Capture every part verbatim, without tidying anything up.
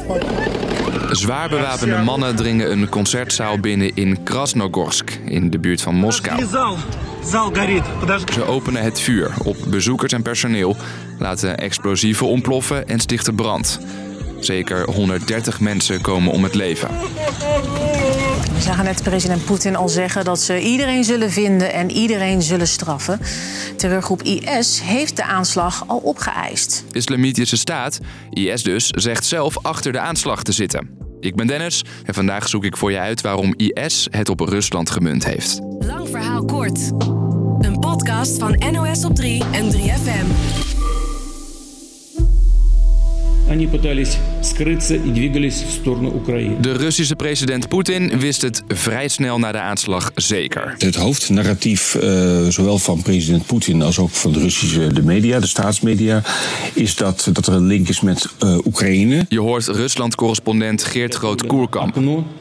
Zwaar bewapende mannen dringen een concertzaal binnen in Krasnogorsk, in de buurt van Moskou. Ze openen het vuur op bezoekers en personeel, laten explosieven ontploffen en stichten brand. Zeker honderddertig mensen komen om het leven. We zagen net president Poetin al zeggen dat ze iedereen zullen vinden en iedereen zullen straffen. Terreurgroep I S heeft de aanslag al opgeëist. De Islamitische Staat, I S dus, zegt zelf achter de aanslag te zitten. Ik ben Dennis en vandaag zoek ik voor je uit waarom I S het op Rusland gemunt heeft. Lang verhaal kort. Een podcast van N O S op drie en drie F M. De Russische president Poetin wist het vrij snel na de aanslag zeker. Het hoofdnarratief, uh, zowel van president Poetin als ook van de Russische de media, de staatsmedia, is dat, dat er een link is met uh, Oekraïne. Je hoort Rusland-correspondent Geert Groot-Koerkamp.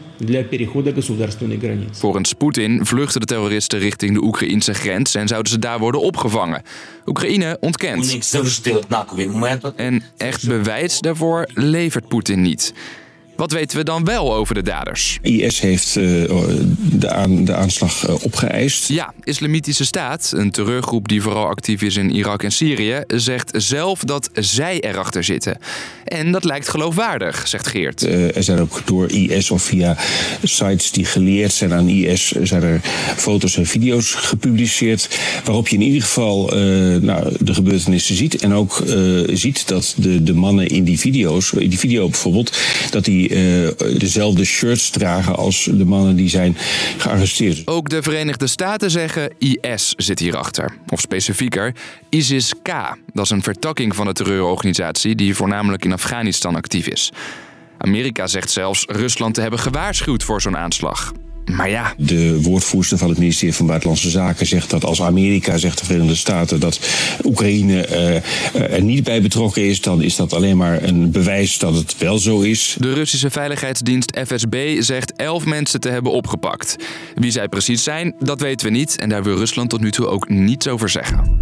Volgens Poetin vluchten de terroristen richting de Oekraïnse grens en zouden ze daar worden opgevangen. Oekraïne ontkent. En echt bewijs daarvoor levert Poetin niet. Wat weten we dan wel over de daders? I S heeft uh, de, aan, de aanslag uh, opgeëist. Ja, Islamitische Staat, een terreurgroep die vooral actief is in Irak en Syrië, zegt zelf dat zij erachter zitten. En dat lijkt geloofwaardig, zegt Geert. Uh, er zijn ook door I S of via sites die geleerd zijn aan I S, zijn er foto's en video's gepubliceerd, waarop je in ieder geval uh, nou, de gebeurtenissen ziet. En ook uh, ziet dat de, de mannen in die video's, in die video bijvoorbeeld, dat die Uh, dezelfde shirts dragen als de mannen die zijn gearresteerd. Ook de Verenigde Staten zeggen I S zit hierachter. Of specifieker, ISIS-K. Dat is een vertakking van de terreurorganisatie die voornamelijk in Afghanistan actief is. Amerika zegt zelfs Rusland te hebben gewaarschuwd voor zo'n aanslag. Maar ja. De woordvoerster van het ministerie van Buitenlandse Zaken zegt dat als Amerika, zegt de Verenigde Staten, dat Oekraïne uh, er niet bij betrokken is, dan is dat alleen maar een bewijs dat het wel zo is. De Russische veiligheidsdienst F S B zegt elf mensen te hebben opgepakt. Wie zij precies zijn, dat weten we niet en daar wil Rusland tot nu toe ook niets over zeggen.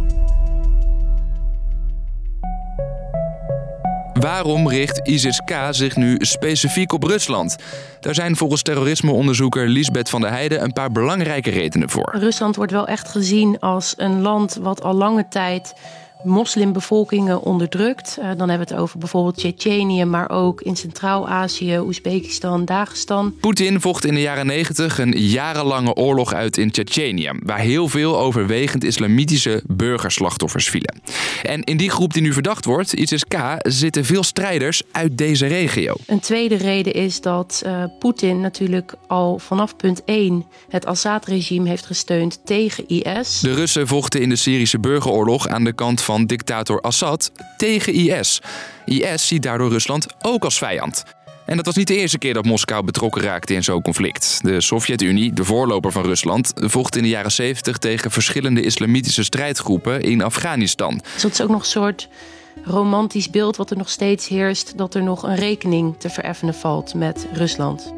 Waarom richt ISIS-K zich nu specifiek op Rusland? Daar zijn volgens terrorismeonderzoeker Liesbeth van der Heijden een paar belangrijke redenen voor. Rusland wordt wel echt gezien als een land wat al lange tijd moslimbevolkingen onderdrukt. Uh, dan hebben we het over bijvoorbeeld Tsjetsjenië, maar ook in Centraal-Azië, Oezbekistan, Dagestan. Poetin vocht in de jaren negentig een jarenlange oorlog uit in Tsjetsjenië, waar heel veel overwegend islamitische burgerslachtoffers vielen. En in die groep die nu verdacht wordt, ISIS-K, zitten veel strijders uit deze regio. Een tweede reden is dat uh, Poetin natuurlijk al vanaf punt één het Assad-regime heeft gesteund tegen I S. De Russen vochten in de Syrische burgeroorlog aan de kant van van dictator Assad tegen I S. I S ziet daardoor Rusland ook als vijand. En dat was niet de eerste keer dat Moskou betrokken raakte in zo'n conflict. De Sovjet-Unie, de voorloper van Rusland, vocht in de jaren zeventig tegen verschillende islamitische strijdgroepen in Afghanistan. Dus dat is ook nog een soort romantisch beeld wat er nog steeds heerst, dat er nog een rekening te vereffenen valt met Rusland.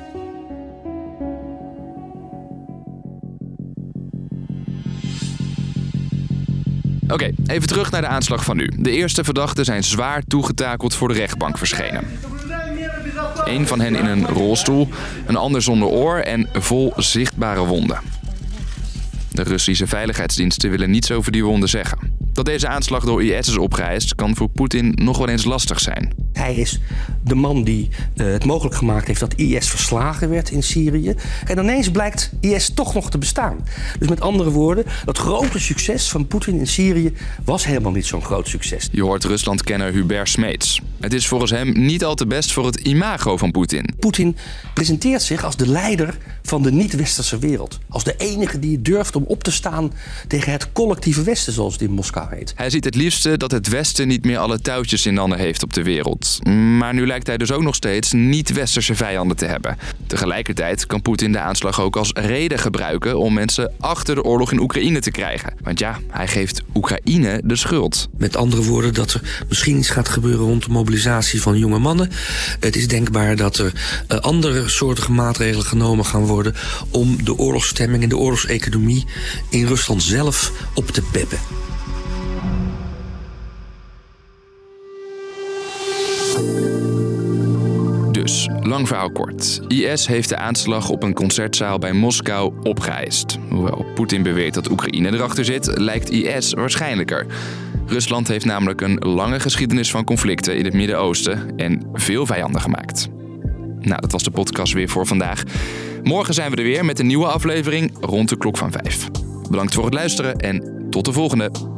Oké, okay, even terug naar de aanslag van nu. De eerste verdachten zijn zwaar toegetakeld voor de rechtbank verschenen. Eén van hen in een rolstoel, een ander zonder oor en vol zichtbare wonden. De Russische veiligheidsdiensten willen niets over die wonden zeggen. Dat deze aanslag door I S is opgeëist kan voor Poetin nog wel eens lastig zijn. Hij is de man die uh, het mogelijk gemaakt heeft dat I S verslagen werd in Syrië. En ineens blijkt I S toch nog te bestaan. Dus met andere woorden, dat grote succes van Poetin in Syrië was helemaal niet zo'n groot succes. Je hoort Rusland-kenner Hubert Smeets. Het is volgens hem niet al te best voor het imago van Poetin. Poetin presenteert zich als de leider van de niet-westerse wereld. Als de enige die durft om op te staan tegen het collectieve Westen, zoals het in Moskou heet. Hij ziet het liefste dat het Westen niet meer alle touwtjes in handen heeft op de wereld. Maar nu lijkt hij dus ook nog steeds niet-westerse vijanden te hebben. Tegelijkertijd kan Poetin de aanslag ook als reden gebruiken om mensen achter de oorlog in Oekraïne te krijgen. Want ja, hij geeft Oekraïne de schuld. Met andere woorden, dat er misschien iets gaat gebeuren rond de mobilisatie van jonge mannen. Het is denkbaar dat er uh, andere soortige maatregelen genomen gaan worden om de oorlogsstemming en de oorlogseconomie in Rusland zelf op te peppen. Lang verhaal kort. I S heeft de aanslag op een concertzaal bij Moskou opgeëist. Hoewel Poetin beweert dat Oekraïne erachter zit, lijkt I S waarschijnlijker. Rusland heeft namelijk een lange geschiedenis van conflicten in het Midden-Oosten en veel vijanden gemaakt. Nou, dat was de podcast weer voor vandaag. Morgen zijn we er weer met een nieuwe aflevering rond de klok van vijf. Bedankt voor het luisteren en tot de volgende.